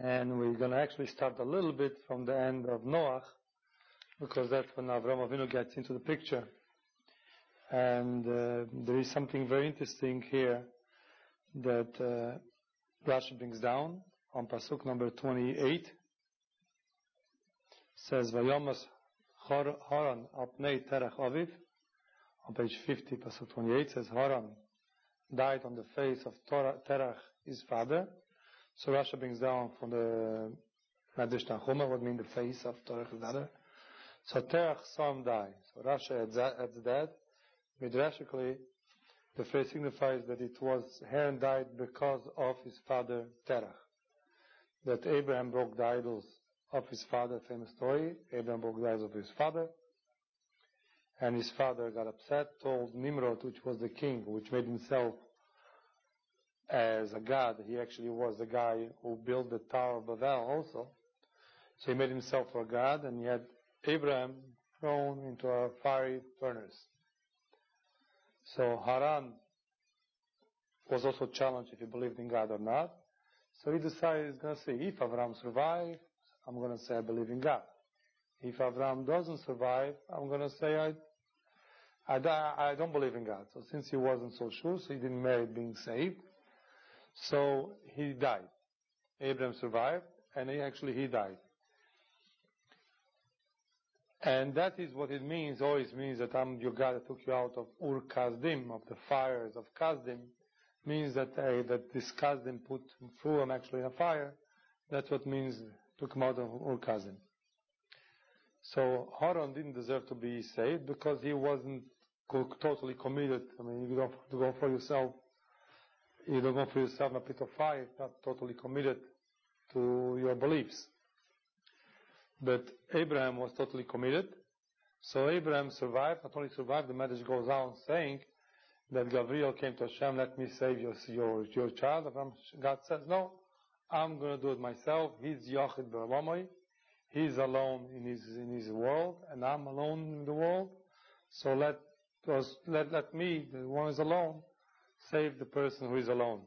And we're going to actually start a little bit from the end of Noach, because that's when Avraham Avinu gets into the picture. And there is something very interesting here that Rashi brings down on Pasuk number 28. It says, Vayomas Haran al pnei terach aviv. On page 50, Pasuk 28 says, Haran died on the face of Terach, his father. So Rashi brings down from the Medrash Tanchuma what means the face of Terach, his father. So Terach saw him die. So Rashi adds that. Midrashically, the phrase signifies that it was Haran died because of his father Terach. That Abraham broke the idols of his father, famous story. Abraham broke the idols of his father. And his father got upset, told Nimrod, which was the king, which made himself as a god. He actually was the guy who built the Tower of Babel also. So he made himself a god, and he had Abraham thrown into a fiery furnace. So Haran was also challenged if he believed in God or not. So he decided he's going to say, if Abraham survives, I'm going to say I believe in God. If Abraham doesn't survive, I'm going to say I don't believe in God. So since he wasn't so sure, so he didn't merit being saved. So he died. Abraham survived, and he died. And that is what it means, always means that I'm your God that took you out of Ur Kasdim, of the fires of Kasdim, means that this Kasdim threw him actually in a fire. That's what means, took him out of Ur Kasdim. So Haran didn't deserve to be saved because he wasn't totally committed. I mean, you don't go for yourself in a pit of fire, not totally committed to your beliefs. But Abraham was totally committed. So Abraham survived. Not only survived, the message goes on saying that Gabriel came to Hashem, let me save your child. God says, no, I'm going to do it myself. He's Yochid B'Olamai. He's alone in his world, and I'm alone in the world. So let me, the one who is alone, save the person who is alone.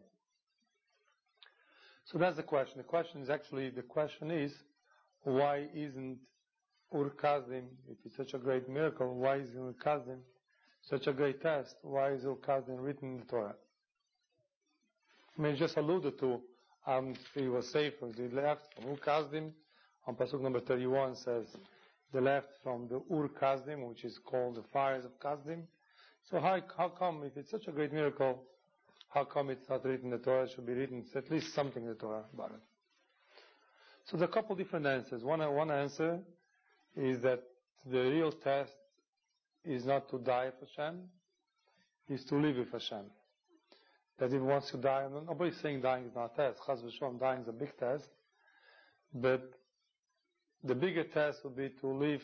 So that's the question. The question is, why isn't Ur Kasdim, if it's such a great miracle, why is Ur Kasdim such a great test? Why is Ur Kasdim written in the Torah? I mean, just alluded to, he was saved from the left from Ur Kasdim. On Pasuk number 31 says, the left from the Ur Kasdim, which is called the fires of Kasdim. So how come, if it's such a great miracle, how come it's not written in the Torah? It should be written, at least something in the Torah about it. So there are a couple different answers. One answer is that the real test is not to die for Hashem, is to live with Hashem. That if once you die, nobody's saying dying is not a test. Chaz v'shalom, dying is a big test. But the bigger test would be to live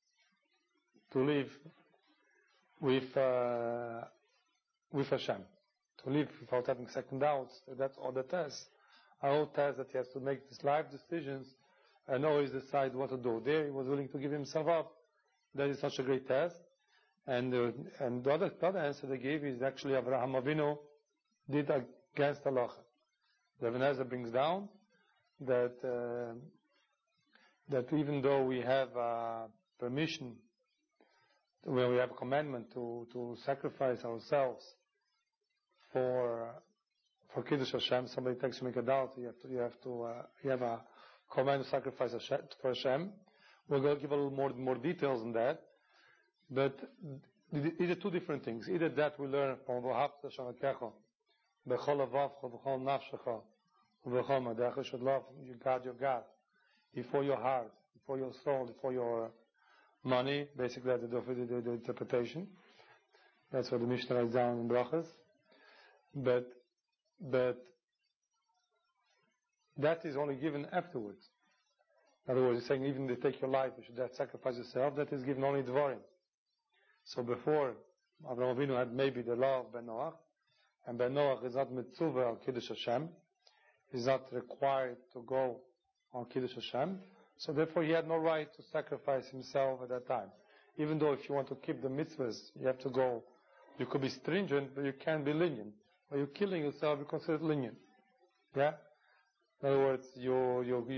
with Hashem. To live without having second doubts. That's all the tests. Our whole test that he has to make these life decisions and always decide what to do. There he was willing to give himself up. That is such a great test. And the other answer they gave is actually Avraham Avinu did against halacha. The Ibn Ezra brings down that even though we have permission, when we have a commandment to sacrifice ourselves for Kiddush Hashem, somebody takes to make a doubt, you have a command to sacrifice for Hashem. We're going to give a little more details on that. But these are two different things. Either that we learn from V'ahavta Hashem Elokecha b'chol levavcha v'chol nafshecha v'chol madecha. You should love your God, before your heart, before your soul, before your money. Basically, that's the interpretation. That's what the Mishnah writes down in Brachas. But that is only given afterwards. In other words, he's saying even if you take your life, you should sacrifice yourself. That is given only Dvarim. So before, Avraham Avinu had maybe the law of Ben Noach, and Ben Noach is not mitzvah al Kiddush Hashem. He's not required to go on Kiddush Hashem. So therefore he had no right to sacrifice himself at that time. Even though if you want to keep the mitzvahs, you have to go, you could be stringent, but you can't be lenient. When you're killing yourself, you're considered lenient. Yeah? In other words, you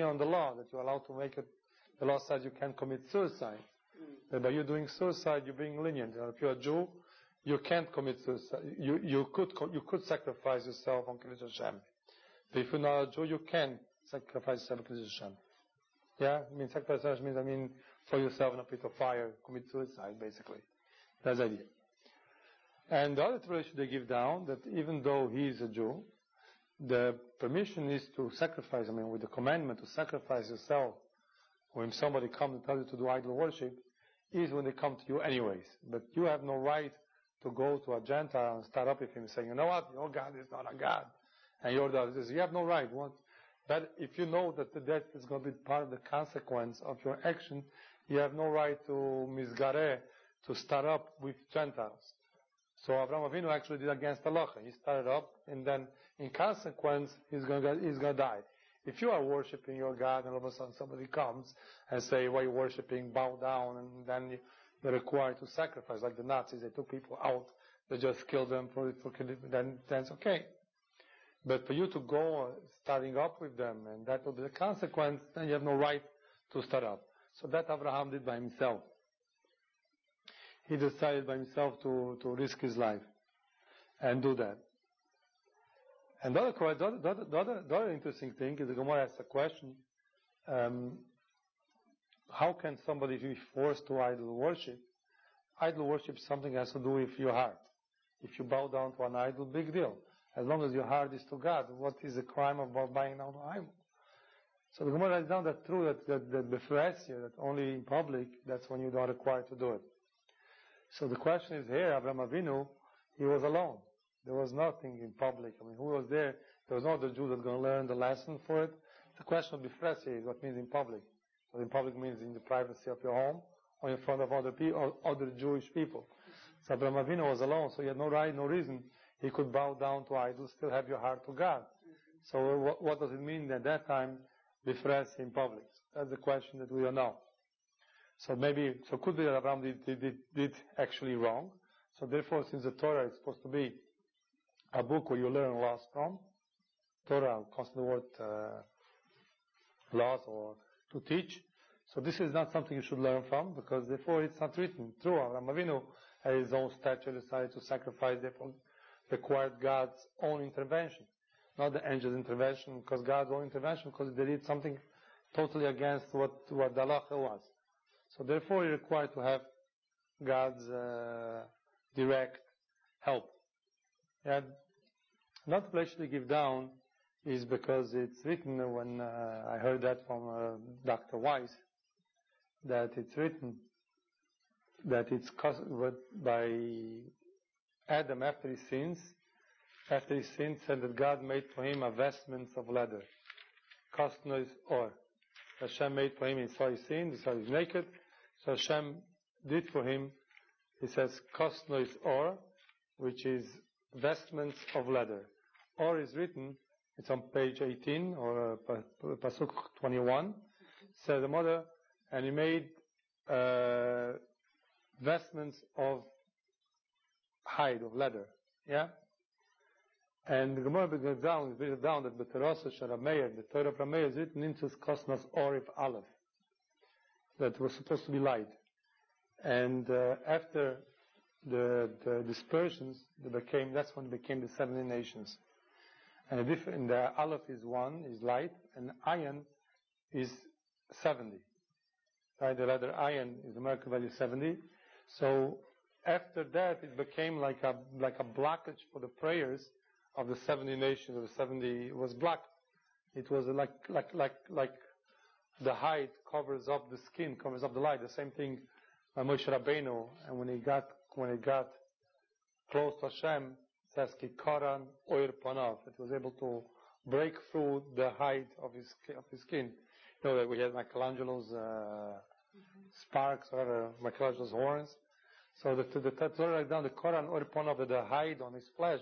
lenient on the law, that you're allowed to make it. The law says you can't commit suicide. But by you doing suicide, you're being lenient. If you're a Jew, you can't commit suicide. You could sacrifice yourself on Kiddush Hashem. But if you're not a Jew, you can't sacrifice yourself on Kiddush Hashem. Yeah? Sacrifice means, throw yourself in a pit of fire, commit suicide, basically. That's the idea. And the other tradition they give down, that even though he is a Jew, the permission is to sacrifice, with the commandment to sacrifice yourself, when somebody comes and tells you to do idol worship, is when they come to you anyways. But you have no right to go to a Gentile and start up with him saying, you know what, your God is not a God. And your God is, you have no right. But if you know that that is going to be part of the consequence of your action, you have no right to misgareh, to start up with Gentiles. So Avraham Avinu actually did against halacha. He started up, and then in consequence, he's going to die. If you are worshiping your God, and all of a sudden somebody comes and say, why are you worshiping? Bow down, and then you're required to sacrifice, like the Nazis. They took people out, they just killed them then it's okay. But for you to go starting up with them, and that will be the consequence, then you have no right to start up. So that Abraham did by himself. He decided by himself to risk his life and do that. And the other interesting thing is the Gemara asks a question, how can somebody be forced to idol worship? Idol worship is something that has to do with your heart. If you bow down to an idol, big deal. As long as your heart is to God, what is the crime of bowing down to an idol? So the Gemara writes down that true, that befrasia, that only in public, that's when you are required to do it. So the question is here, Avraham Avinu, he was alone. There was nothing in public. Who was there? There was no other Jew that's going to learn the lesson for it. The question of befrasia is what means in public. So in public means in the privacy of your home or in front of other people, other Jewish people. So Avraham Avinu was alone, so he had no right, no reason. He could bow down to idols, still have your heart to God. So what does it mean at that time, befrasia in public? That's the question that we don't know. So could be that Abraham did actually wrong. So therefore, since the Torah is supposed to be a book where you learn laws from, Torah, constant word, laws or to teach. So this is not something you should learn from, because therefore it's not written. True, Avraham Avinu at his own stature decided to sacrifice, therefore required God's own intervention. Not the angel's intervention, because God's own intervention, because they did something totally against what the halacha was. So therefore, you're required to have God's direct help. And not to actually give down is because it's written, when I heard that from Dr. Weiss, that it's written that it's caused by Adam after he sinned, said that God made for him a vestments of leather. Kostnois or. Hashem made for him, he saw his sin, he saw he's naked. So Hashem did for him, he says, Kostnois or, which is vestments of leather. Or is written, it's on page 18, or Pasuk 21, says the mother, and he made vestments of hide, of leather. Yeah? And the Gemara brings down that the Torah of Rameir is written into Kosnas Orif Aleph, that was supposed to be light. And after the dispersions, that's when it became the 70 nations. And the Aleph is 1, is light, and Ayin is 70. Right? The letter Ayin is the Merkava value 70. So after that, it became like a blockage for the prayers of the 70 nations. The 70 was black. It was like the hide covers up the skin, covers up the light. The same thing by Moshe Rabbeinu, and when he got close to Hashem, it says Kikaran Oir Panav. It was able to break through the hide of his skin. You know that we had Michelangelo's sparks, or Michelangelo's horns. So the Torah write down the Koran Oir Panav, that the hide on his flesh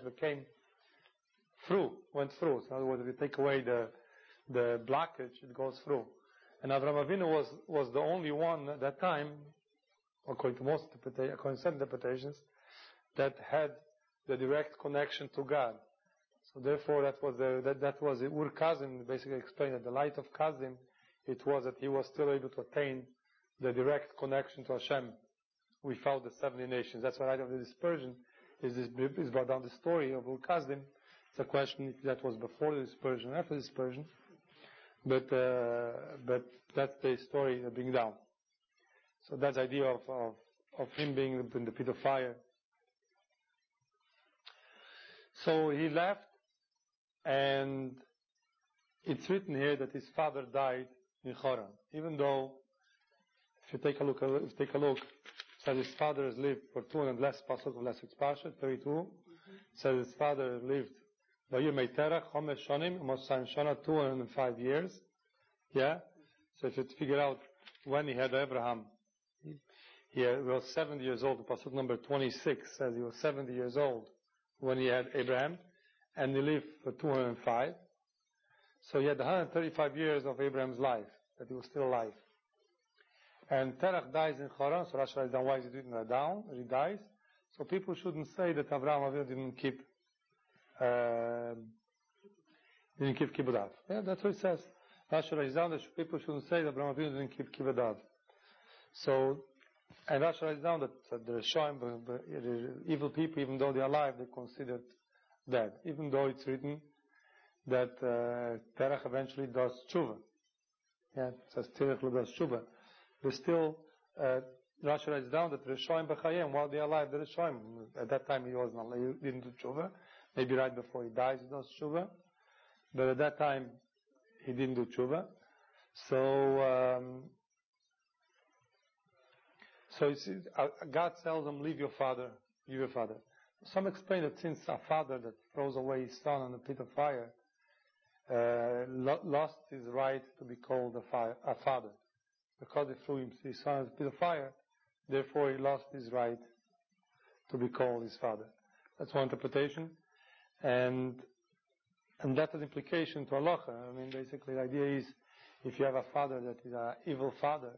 went through. So in other words, if you take away the blockage, it goes through. And Avraham Avinu was the only one at that time, according to some interpretations, that had the direct connection to God. So therefore, that was the Ur Kazim basically explained that the light of Kazim, it was that he was still able to attain the direct connection to Hashem without the 70 nations. That's why right of the dispersion is brought down the story of Ur Kazim. It's a question if that was before the dispersion or after the dispersion. But that's the story that brings down. So that's the idea of him being in the pit of fire. So he left, and it's written here that his father died in Haran. Even though, if you take a look, it says his father has lived for 200 less pasuk of last week's parsha, 32. It says his father lived Vayir Terach, Chomesh Shonim, Mosayim Shona, 205 years. Yeah? So if you figure out when he had Abraham, he was 70 years old. Pasuk number 26 says he was 70 years old when he had Abraham, and he lived for 205. So he had 135 years of Abraham's life, that he was still alive. And Terach dies in Haran, so Rashi writes down why he didn't write down, he dies. So people shouldn't say that Avraham Avinu didn't keep Kibbutz Av. Yeah, that's what it says. Rashi writes down that people shouldn't say that Avraham Avinu didn't keep Kibbutz Av. So, and Rashi writes down that the Rishonim, the evil people, even though they are alive, they're considered dead. Even though it's written that Terach eventually does tshuva. Yeah, it says Terach does tshuva. But still, Rashi writes down that Rishonim b'chayim, while they are alive, the Rishonim, at that time he didn't do tshuva. Maybe right before he dies he does tshuva. But at that time he didn't do tshuva. So you see, God tells him, leave your father. Some explain that since a father that throws away his son in the pit of fire lost his right to be called a father. Because he threw his son in the pit of fire, therefore he lost his right to be called his father. That's one interpretation. And that has implication to halacha. I mean, basically the idea is, if you have a father that is an evil father,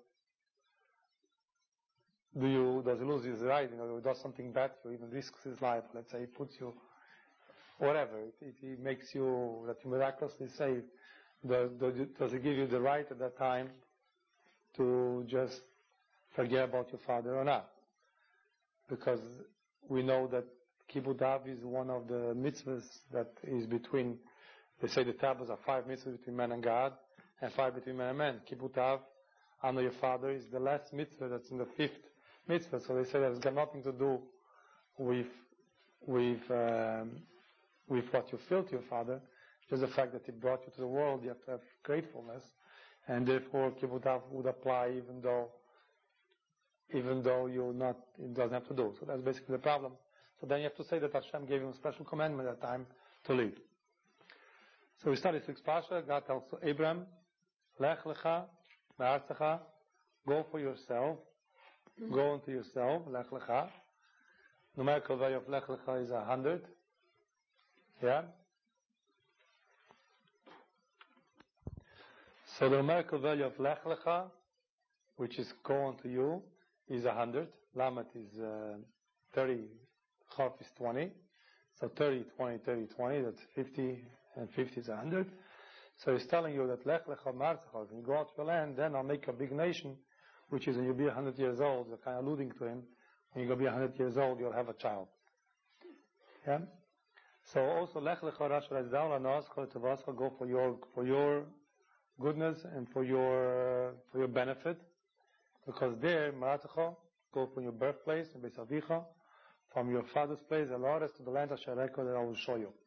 does he lose his right? He does something bad to you, even risks his life. Let's say he puts you, whatever, he makes you, that you miraculously saved. Does he give you the right at that time to just forget about your father or not? Because we know that Kibbutz Av is one of the mitzvahs that is between, they say the tablets are 5 mitzvahs between man and God, and 5 between man and man. Kibbutz Av, honor your father, is the last mitzvah that's in the 5th mitzvah. So they say that it's got nothing to do with what you feel to your father. Just the fact that he brought you to the world, you have to have gratefulness, and therefore Kibbutz Av would apply even though you're not, it doesn't have to do. So that's basically the problem. So then you have to say that Hashem gave him a special commandment at that time to leave. So we started 6 Pasha. God tells Abraham, Lech lecha, me'artzecha, go for yourself, go into yourself, Lech lecha. Numerical value of Lech lecha is 100. Yeah? So the numerical value of Lech lecha, which is go unto you, is 100. Lamet is 30. Chaf is 20. So 30, 20, 30, 20, that's 50, and 50 is 100. So he's telling you that Lech lecha marzecha, when you go out to your land, then I'll make a big nation, which is when you'll be 100 years old. They're kind of alluding to him. When you're going to be 100 years old, you'll have a child. Yeah? So also Lech lecha Rashi writes down, go for your goodness and for your benefit. Because there, marzecha, go from your birthplace, in Beis Avicha, from your father's place, the Lord is to the land of Shareko that I will show you.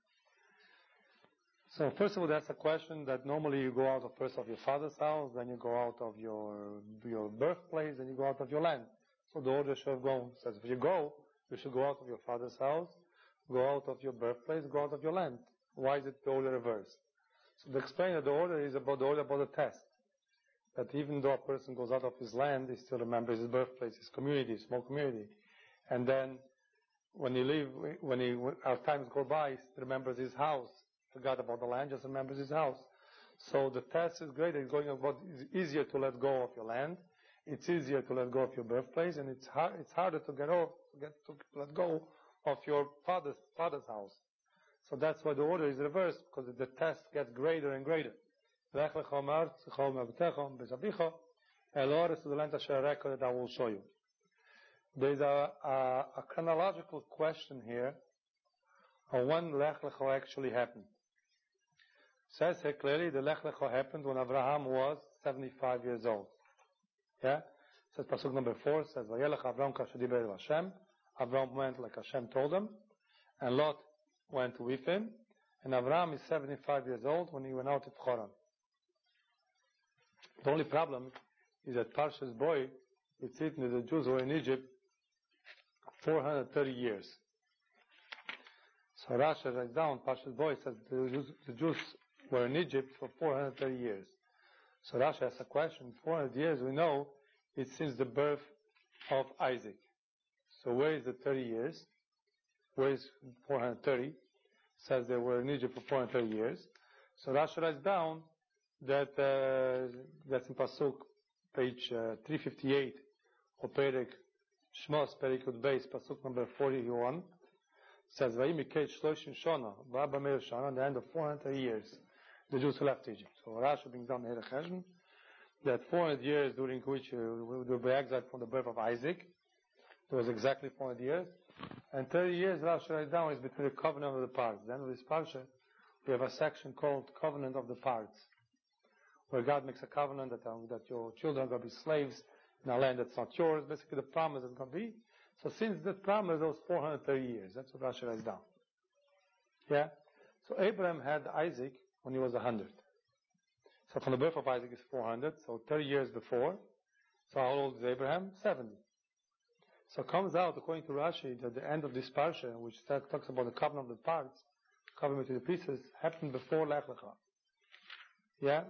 So first of all, that's a question that normally you go out of first of your father's house, then you go out of your birthplace, then you go out of your land. So the order should have gone. Says if you should go out of your father's house, go out of your birthplace, go out of your land. Why is it the order reversed? So they explain that the order is about the test. That even though a person goes out of his land, he still remembers his birthplace, his community, his small community. And then when as times go by, he remembers his house. Forgot about the land, just remembers his house. So the test is great. It's it's easier to let go of your land. It's easier to let go of your birthplace, and it's harder to let go of your father's house. So that's why the order is reversed, because the test gets greater and greater. Lech lecha omar, tzchol me'avitecha, bezabicha, el oretz to the land asher areka that I will show you. There's a chronological question here on when Lech Lecha actually happened. It says here clearly the Lech Lecha happened when Abraham was 75 years old. Yeah? It says Pasuk number 4 says, Vayelech Avram kasher diber Hashem. Avram went like Hashem told him, and Lot went with him, and Abraham is 75 years old when he went out to Choran. The only problem is that Parshas Boy, it's written that the Jews were in Egypt 430 years. So Rashi writes down, Parshas Boy says the Jews were in Egypt for 430 years. So Rashi asks a question, 400 years we know it's since the birth of Isaac. So where is the 30 years? Where is 430? Says they were in Egypt for 430 years. So Rashi writes down that that's in Pasuk, page 358 of Perek Shmos, Perek Yud Beis, Pasuk number 41. Says Vayimikech Shloshim Shana, V'Abba Meir Shana, at the end of 430 years, the Jews left Egypt. So Rashi brings down the Cheshbon that 400 years during which they were exiled from the birth of Isaac. It was exactly 400 years. And 30 years, Rashi writes down, is between the covenant of the parts. Then with this parsha, we have a section called Covenant of the Parts, where God makes a covenant that your children are going to be slaves in a land that's not yours. Basically, the promise is going to be. So since that promise, those 430 years, that's what Rashi writes down. Yeah? So Abraham had Isaac when he was 100. So from the birth of Isaac is 400, so 30 years before. So how old is Abraham? 70. So it comes out, according to Rashi, that the end of this parsha, which talks about the covenant of the parts, covenant to the pieces, happened before Lech Lecha. Yeah?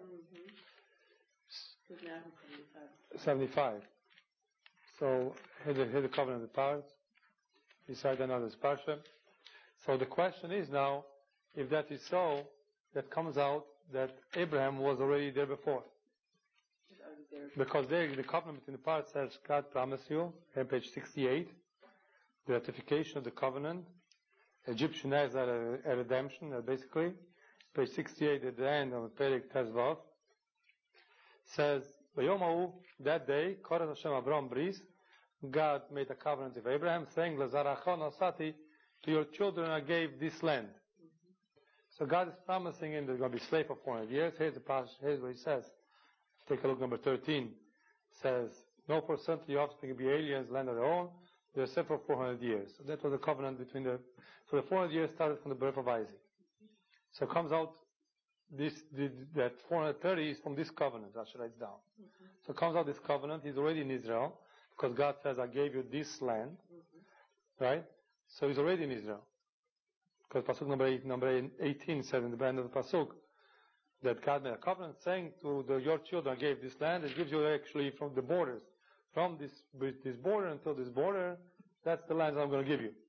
75. So here the covenant of the parts, beside another parsha. So the question is now, if that is so, that comes out that Abraham was already there before. Because there, the covenant between the parts says, God promised you, on page 68, the ratification of the covenant, Egyptian exile, a redemption, basically. Page 68 at the end of Perek Tezvav says, V'yomahu, that day, Koras Hashem Avram Bris, God made a covenant with Abraham, saying, L'zarachon asati, to your children I gave this land. So God is promising him that they're going to be slave for 400 years. Here's what he says. Take a look, number 13. Says, no percent of the offspring will be aliens, land of their own. They're set for 400 years. So that was the covenant between so the 400 years started from the birth of Isaac. So it comes out, that 430 is from this covenant. Rashi writes down. So it comes out this covenant, he's already in Israel, because God says, I gave you this land. Right? So he's already in Israel. Because Pasuk number 18 says in the end of the Pasuk, that God made a covenant saying to your children, I gave this land. It gives you actually from the borders. From this border until this border, that's the land I'm going to give you.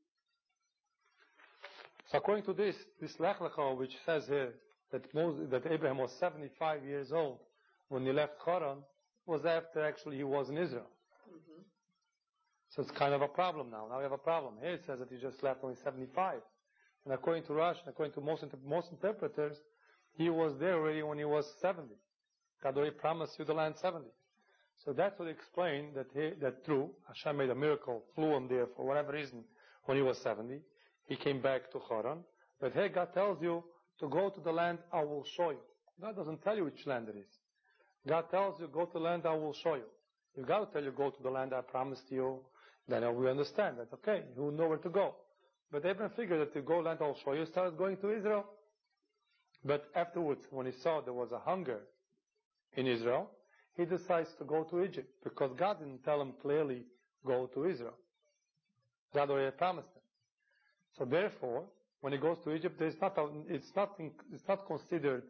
So according to this Lech Lecha, which says here that Abraham was 75 years old when he left Haran, was after actually he was in Israel. So it's kind of a problem now. Now we have a problem. Here it says that he just left when he's 75. And according to Rashi, according to most interpreters, he was there already when he was 70. God already promised you the land 70. So that's what explained that true. Hashem made a miracle, flew him there for whatever reason when he was 70. He came back to Haran. But here God tells you to go to the land I will show you. God doesn't tell you which land it is. God tells you go to the land I will show you. If God will tell you go to the land I promised you, then we understand that, okay, you will know where to go. But Abraham figured that to go land I will show you, started going to Israel. But afterwards, when he saw there was a hunger in Israel, he decides to go to Egypt, because God didn't tell him clearly, go to Israel. God already promised him. So therefore, when he goes to Egypt, it's not considered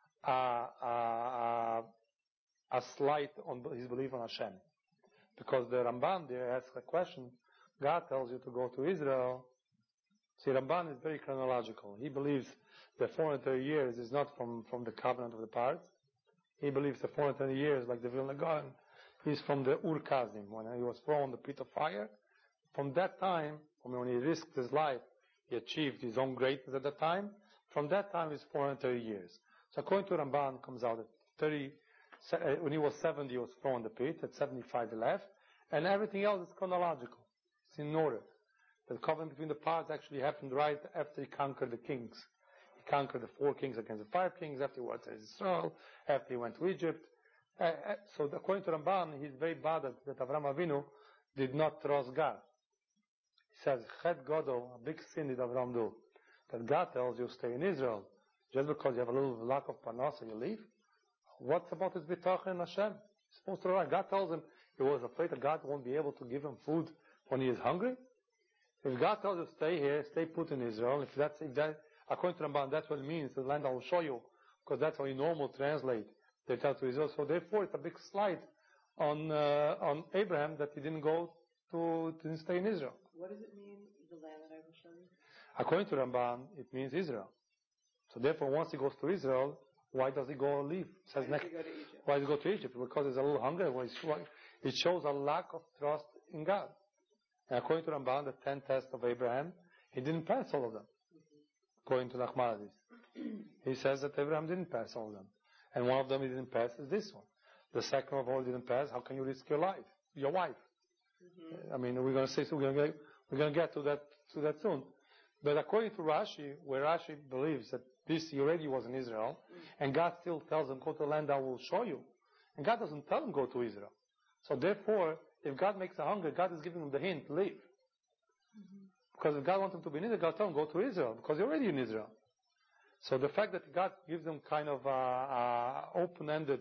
a slight on his belief on Hashem. Because the Ramban there asks a question, God tells you to go to Israel. See, Ramban is very chronological. He believes the 430 years is not from the covenant of the parts. He believes the 430 years, like the Vilna Gaon, is from the Ur Kazim, when he was thrown in the pit of fire. From that time, when he risked his life he achieved his own greatness at that time. From that time is 430 years. So according to Ramban, comes out that when he was 70, he was thrown in the pit. At 75, he left. And everything else is chronological. It's in order. The covenant between the parts actually happened right after he conquered the kings. He conquered the 4 kings against the 5 kings, after he went to Israel, after he went to Egypt. So according to Ramban, he's very bothered that Avraham Avinu did not trust God. He says, Chet Godol, a big sin did Avraham do. That God tells you stay in Israel. Just because you have a little lack of parnasa, you leave? What's about his bitachon in Hashem? He's supposed to run. God tells him he was afraid that God won't be able to give him food when he is hungry. If God tells you stay here, stay put in Israel, if that, according to Ramban, that's what it means, the land I will show you, because that's how you normally translate. They tell to Israel. So therefore, it's a big slight on Abraham that he didn't didn't stay in Israel. What does it mean, the land that I will show you? According to Ramban, it means Israel. So therefore, once he goes to Israel, why does he go and leave? Why does he go to Egypt? Why does he go to Egypt? Because there's a little hunger. It shows a lack of trust in God. And according to Ramban, the 10 tests of Abraham, he didn't pass all of them. According to Nachmanides. He says that Abraham didn't pass all of them. And one of them he didn't pass is this one. The second of all he didn't pass, how can you risk your life? Your wife. I mean, we're going to say, so we're going to get to that soon. But according to Rashi, where Rashi believes that he already was in Israel, and God still tells him, go to the land I will show you. And God doesn't tell him, go to Israel. So therefore, if God makes a hunger, God is giving him the hint, leave. Because if God wants him to be in Israel, God tells him, go to Israel, because you're already in Israel. So the fact that God gives him kind of open-ended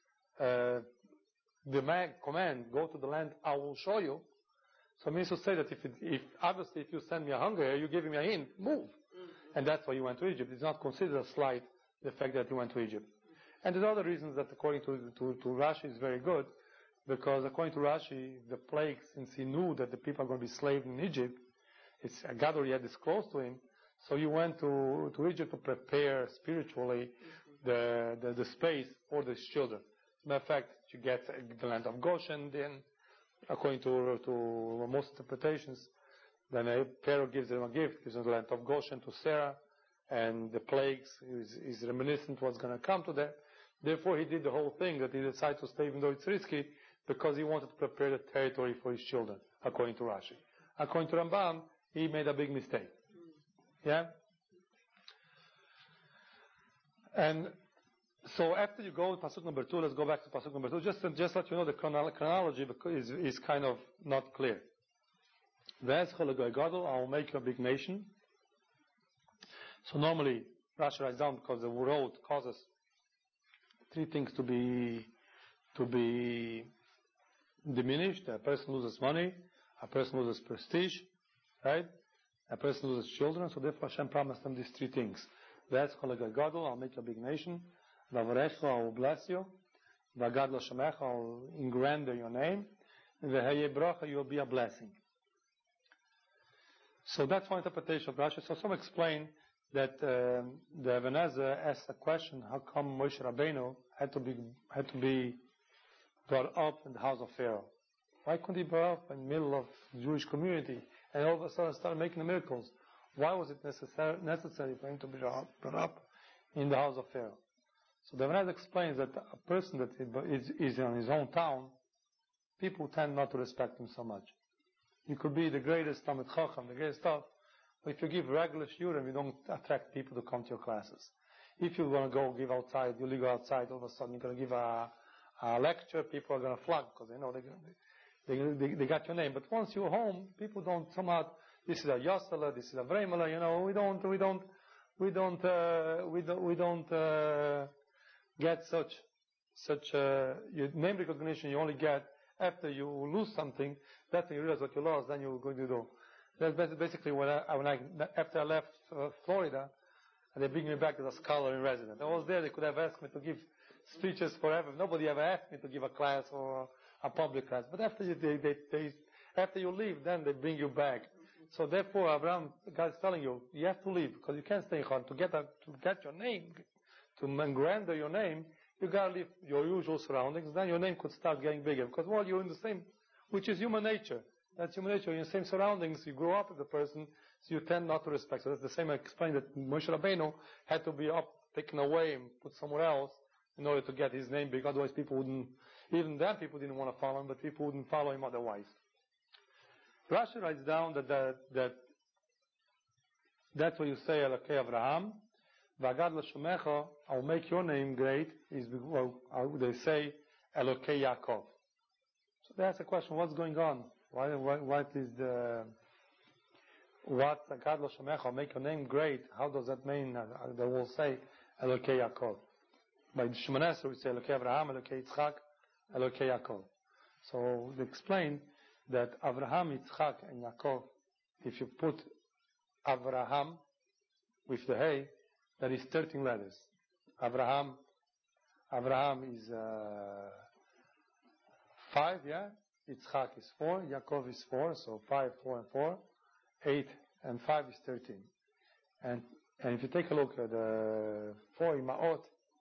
command, go to the land I will show you. So it means to say that if you send me a hunger, you give me a hint, move. And that's why he went to Egypt. It's not considered a slight, the fact that he went to Egypt. And there's other reasons that according to Rashi is very good, because according to Rashi, the plague, since he knew that the people are going to be slaves in Egypt, God already had disclosed to him, so he went to Egypt to prepare spiritually the space for these children. As a matter of fact, you get the land of Goshen, then, according to most interpretations, then Pharaoh gives them a gift, gives them the land of Goshen to Sarah, and the plagues is reminiscent what's going to come to them. Therefore, he did the whole thing that he decided to stay even though it's risky, because he wanted to prepare the territory for his children, according to Rashi. According to Ramban, he made a big mistake. Yeah? And so after you go to Pasuk number 2, let's go back to Pasuk number 2, just let you know the chronology is kind of not clear. I will make you a big nation. So normally, Rashi writes down, because the road causes 3 things to be diminished. A person loses money, a person loses prestige, right? A person loses children, so therefore Hashem promised them these 3 things. I'll make you a big nation. I will bless you. I will engrander your name. You will be a blessing. So that's one interpretation of Rashi. So some explain that the Ebenezer asked a question: how come Moshe Rabbeinu had to be brought up in the house of Pharaoh? Why couldn't he be brought up in the middle of the Jewish community and all of a sudden start making the miracles? Why was it necessary for him to be brought up in the house of Pharaoh? So the Ebenezer explains that a person that is in his own town, people tend not to respect him so much. You could be the greatest Talmid Chacham, the greatest stuff, but if you give regular shiurim, you don't attract people to come to your classes. If you want to go give outside, you go outside, all of a sudden you're going to give a lecture, people are going to flock because they know they got your name. But once you're home, people don't somehow, this is a Yosela, this is a Vremela, we don't get such your name recognition you only get after you lose something. That's when you realize what you lost, then you're going to do. That's basically after I left Florida, and they bring me back as a scholar in residence. I was there, they could have asked me to give speeches forever. Nobody ever asked me to give a class or a public class. But after you leave, then they bring you back. So therefore, Abraham, God is telling you, you have to leave, because you can't stay in Haran. To get your name, to engrander your name, you gotta leave your usual surroundings, then your name could start getting bigger. Because you're in the same, which is human nature. That's human nature. You're in the same surroundings, you grow up with the person, So you tend not to respect. So that's the same I explained that Moshe Rabbeinu had to be taken away and put somewhere else in order to get his name big. Otherwise people wouldn't, even then people didn't want to follow him, but people wouldn't follow him otherwise. Rashi writes down that's what you say, Elokei Avraham, V'agad l'shomecha, I'll make your name great, they say, Elokei Yaakov. So they ask the question, what's going on? What is what Agad l'shomecha, I'll make your name great, how does that mean? They will say, Elokei Yaakov. By the Shemoneh Esrei we say, Elokei Avraham, Elokei Yitzchak, Elokei Yaakov. So they explain that Avraham, Yitzchak, and Yaakov, if you put Avraham with the hay, that is 13 letters. Avraham is 5, yeah? Yitzchak is 4, Yaakov is 4, so 5, 4, and 4. 8 and 5 is 13. And if you take a look at the 4 Imaot,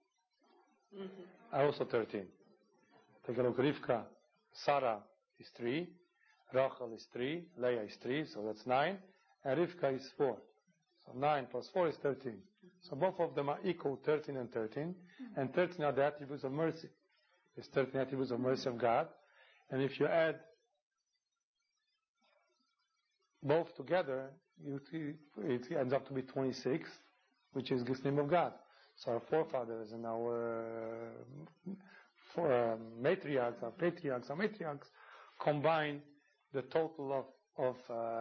are also 13. Take a look, Rivka, Sarah is 3, Rachel is 3, Leah is 3, so that's 9, and Rivka is 4. So 9 plus 4 is 13. So both of them are equal, 13 and 13, and 13 are the attributes of mercy. It's 13 attributes of mercy of God, and if you add both together, it ends up to be 26, which is the name of God. So our forefathers and our matriarchs, our patriarchs, our matriarchs combine the total of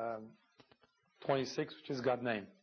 26, which is God's name.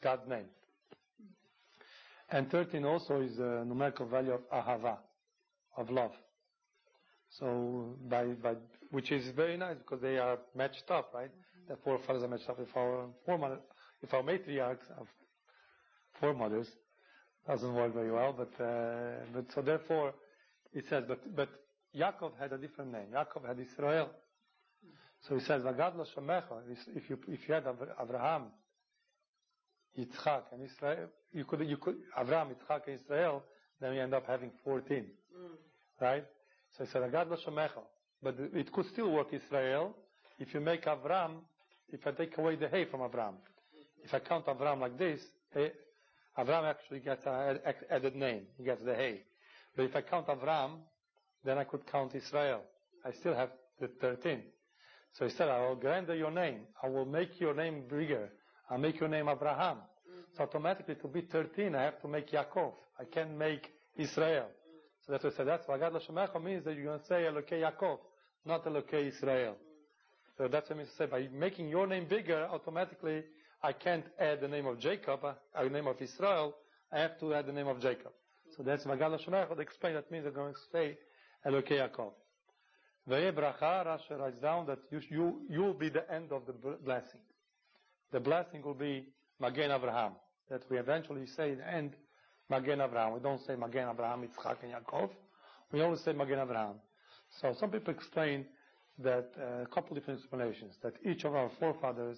And 13 also is the numerical value of ahava, of love. So which is very nice because they are matched up, right? The forefathers are matched up. If our matriarchs have foremothers, doesn't work very well. But so therefore, it says, but Yaakov had a different name. Yaakov had Israel. So he says, V'agad l'shomecha. If you had Avraham, Yitzchak, and Israel, you could Avraham, Yitzchak, and Israel, then you end up having 14, right? So he said, V'agad l'shomecha. But it could still work Israel if you make Avram. If I take away the hay from Avram, if I count Avram like this, Avram actually gets an added name. He gets the hay. But if I count Avram, then I could count Israel. I still have the 13. So he said, I will grant your name. I will make your name bigger. I'll make your name Abraham. So automatically to be 13, I have to make Yaakov. I can't make Israel. So that's what I said. That's what V'agad l'shomecha means that you're going to say Elokei Yaakov, not Elokei Israel. So that's what it means to say, by making your name bigger, automatically I can't add the name of Jacob, the name of Israel, I have to add the name of Jacob. So that's V'agad l'shomecha, they explain that means they're going to say Elokei Yaakov. Ve'eh bracha, Rashi writes down that you'll be the end of the blessing. The blessing will be Magen Avraham, that we eventually say the end, Magen Avraham. We don't say Magen Avraham, Yitzchak and Yaakov. We always say Magen Avraham. So some people explain that a couple different explanations, that each of our forefathers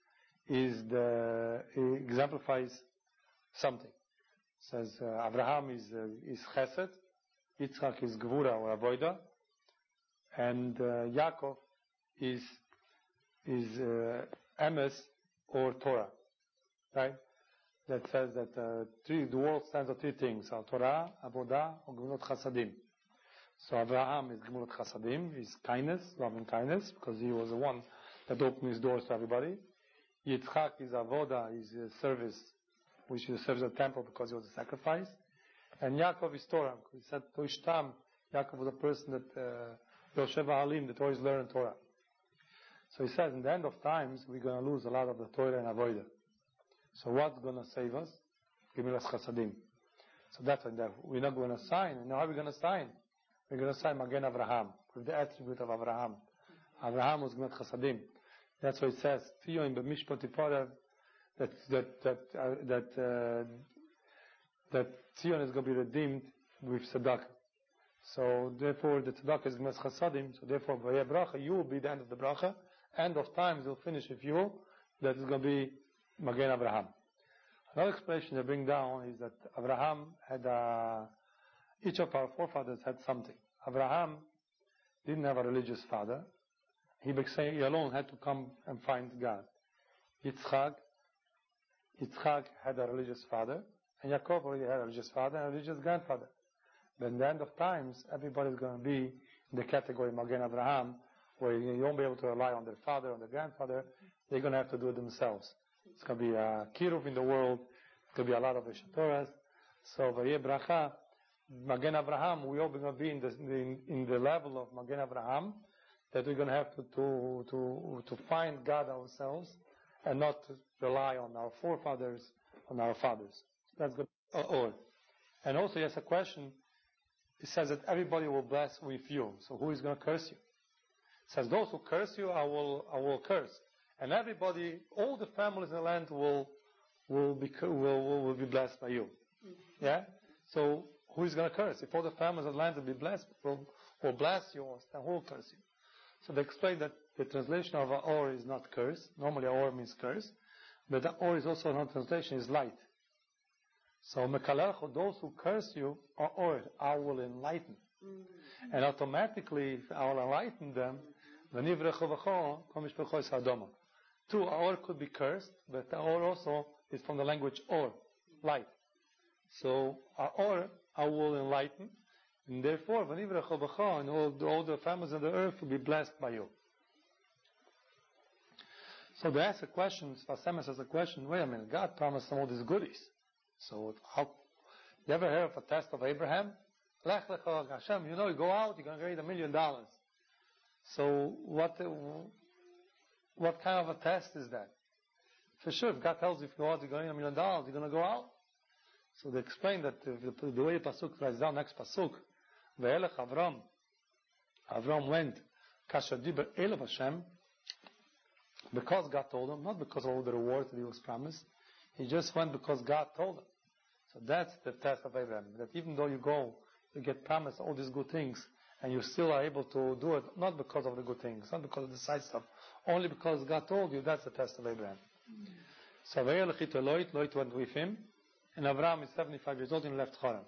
exemplifies something. It says Avraham is Chesed, Yitzchak is Gvura or Avoida, and Yaakov is Emes or Torah, right? That says that the world stands for 3 things: Torah, Avodah, or Gvurot Chasadim. So Avraham is Gvurot Chasadim, is kindness, loving kindness, because he was the one that opened his doors to everybody. Yitzchak is Avodah, is service, which is serves the temple because he was a sacrifice. And Yaakov is Torah, because he said to Ishtam, Yaakov was a person that Yoshev Halim, that always learned Torah. So he says, in the end of times, we're going to lose a lot of the Torah and Avodah. So what's going to save us? Gemilas Chasadim. So that's why we're not going to sign. You know how we're going to sign? We're going to sign Magen Avraham, with the attribute of Avraham. Avraham was Gemilas Chasadim. That's why it says, Tzion b'mishpat tiporev, that Tzion is going to be redeemed with tzedakah. So therefore, the tzedakah is Gemilas Chasadim. So therefore, v'yeh bracha, you will be the end of the bracha. End of times will finish with you. That is going to be Magen Avraham. Another explanation they bring down is that Avraham had each of our forefathers had something. Avraham didn't have a religious father. He alone had to come and find God. Yitzchak Yitzchak had a religious father, and Yaakov already had a religious father and a religious grandfather. But in the end of times, everybody's going to be in the category Magen Avraham, where you won't be able to rely on their father or their grandfather. They're going to have to do it themselves. It's going to be a kiruv in the world. It's going to be a lot of Ishatoras. So, Vayeh Bracha, Magen Avraham, we're all going to be in the level of Magen Avraham, that we're going to have to find God ourselves and not to rely on our forefathers, on our fathers. That's good. And also, he has a question. It says that everybody will bless with you. So who is going to curse you? It says, those who curse you, I will curse. And everybody, all the families in the land will be blessed by you. Yeah? So who is going to curse? If all the families in the land will be blessed, will bless you, then who will curse you? So they explain that the translation of or is not curse. Normally or means curse. But the or is also another translation, is light. So Mekalercho, those who curse you are or, I will enlighten. And automatically, if I will enlighten them, Two, or could be cursed, but or also is from the language or, light. So or, I will enlighten, and therefore, and all the families of the earth will be blessed by you. So they ask a question, Sfas Emes has a question, wait a minute, God promised some of these goodies. So how, you ever heard of a test of Abraham? Lech lecha Hashem, you go out, you're going to get $1 million. So what kind of a test is that? For sure, if God tells you if you go out, you're going to get $1 million, you're going to go out. So they explain that the way Pasuk writes down, next Pasuk, Ve'elech Avram went, Kasher Diber Elav Hashem, because God told him, not because of all the rewards that he was promised. He just went because God told him. So that's the test of Abraham. That even though you go, you get promised all these good things, and you still are able to do it, not because of the good things, not because of the side stuff, only because God told you, that's the test of Abraham. So Lot went with him, and Abraham is 75 years old and left Haran.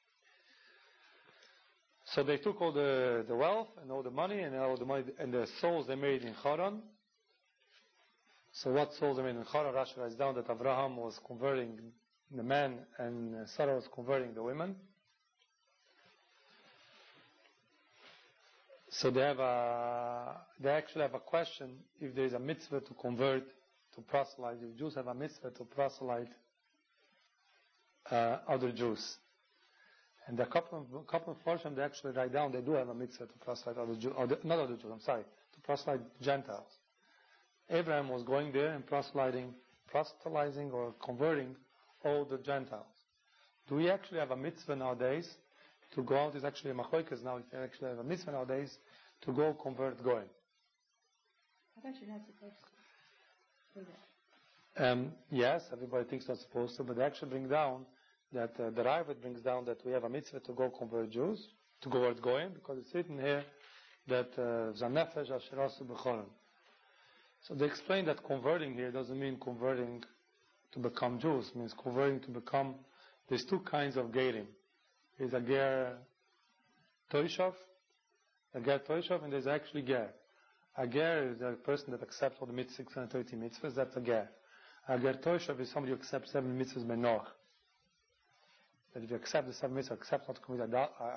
So they took all the wealth and all the money and the souls they made in Haran. So what souls they made in Haran? Rashi writes down that Abraham was converting the men and Sarah was converting the women. So they actually have a question if there is a mitzvah to convert, to proselyte. If Jews have a mitzvah to proselyte other Jews. And a couple of portions they actually write down they do have a mitzvah to proselyte other Jews, to proselyte Gentiles. Abraham was going there and proselytizing or converting all the Gentiles. Do we actually have a mitzvah nowadays to go out? Is actually a machlokes now. If you actually have a mitzvah nowadays to go convert goyim. I thought you're not supposed to do that. Yes, everybody thinks not supposed to, but they actually bring down that the Raavad brings down that we have a mitzvah to go convert Jews, to convert goyim, because it's written here that Zanefesh Asherasu B'cholim. So they explain that converting here doesn't mean converting to become Jews. It means converting to become. There's two kinds of gerim. There's a ger toishov, and there's actually ger. A ger is a person that accepts all the 630 mitzvahs. That's a ger. A ger toishov is somebody who accepts 7 mitzvahs benoch. That if you accept the 7 mitzvahs, accept not to commit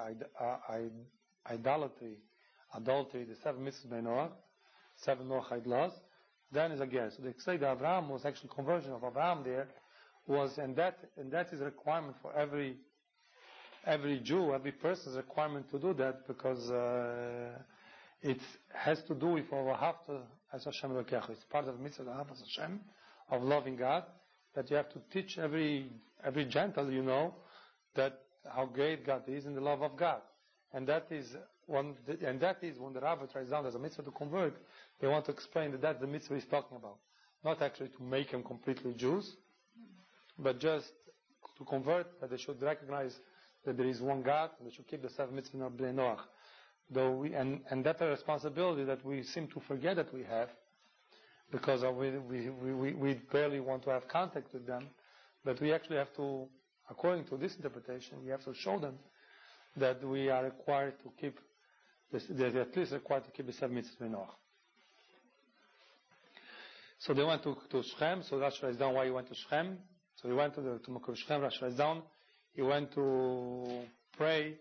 idolatry, adultery, the 7 mitzvahs benoch, 7 noach laws, then is a ger. So they say that Abraham was actually conversion of Abraham there was, and that is a requirement for every Jew, every person's requirement to do that, because it has to do with Ahavta as Hashem Elokecha. It's part of the mitzvah of Ahavta Hashem, of loving God, that you have to teach every Gentile, that how great God is in the love of God. And that is when the Rabbah tries down as a mitzvah to convert, they want to explain that that's the mitzvah he's talking about. Not actually to make them completely Jews, but just to convert, that they should recognize that there is one God, and they should keep the 7 mitzvahs of Bnei Noach. And that's a responsibility that we seem to forget that we have, because we barely want to have contact with them, but we actually have to, according to this interpretation, we have to show them that we are required to keep, they're at least required to keep the 7 mitzvahs of Bnei Noach. So they went to Shechem. So Rashi writes down why he went to Shechem. So he went to Makom Shechem. Rashi writes down he went to pray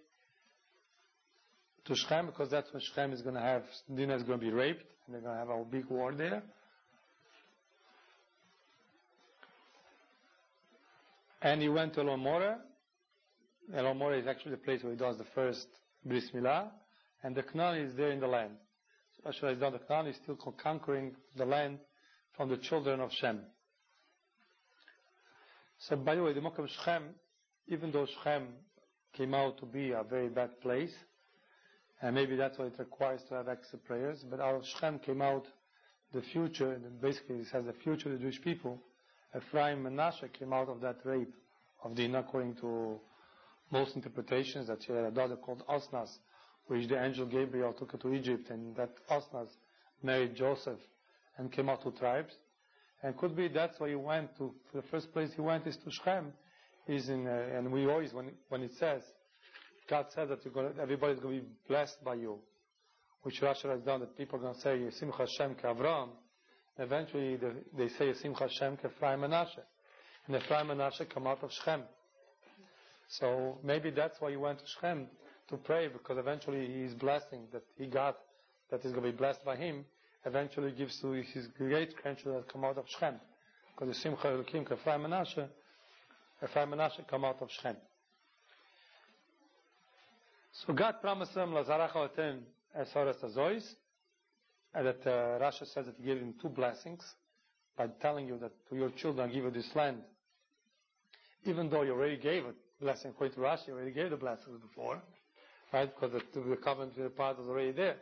to Shechem because that's when Shechem is going to have Dinah is going to be raped and they're going to have a big war there. And he went to Elon Moreh. Elon Moreh is actually the place where he does the first Bris Milah, and the Canaan is there in the land. So Rashi writes down the Canaan is still conquering the land from the children of Shem. So by the way, the Makom Shechem, even though Shechem came out to be a very bad place, and maybe that's what it requires to have extra prayers, but out of Shechem came out the future, and basically it says the future of the Jewish people. Ephraim and Manasseh came out of that rape of Dinah, according to most interpretations, that she had a daughter called Osnas, which the angel Gabriel took her to Egypt, and that Osnas married Joseph and came out 2 tribes. And could be that's why he went to, the first place he went is to Shechem, and we always, when it says, God said that everybody's going to be blessed by you, which Rashi writes down that people are going to say, Yisimcha Hashem ke Avram. Eventually they say Yisimcha Hashem ke Ephraim and Manasseh. And Ephraim and Manasseh come out of Shechem. So maybe that's why he went to Shechem to pray, because eventually his blessing that he got, that is going to be blessed by him, eventually gives to his great grandchildren that come out of Shechem. Because Yisimcha Elokim ke Ephraim and Manasseh come out of Shechem. So God promised them, Lazarach Alatem Esares Azois, and that Rashi says that he gave him 2 blessings by telling you that to your children I give you this land. Even though you already gave a blessing, according to Rashi, you already gave the blessings before, right? Because the covenant with the part was already there.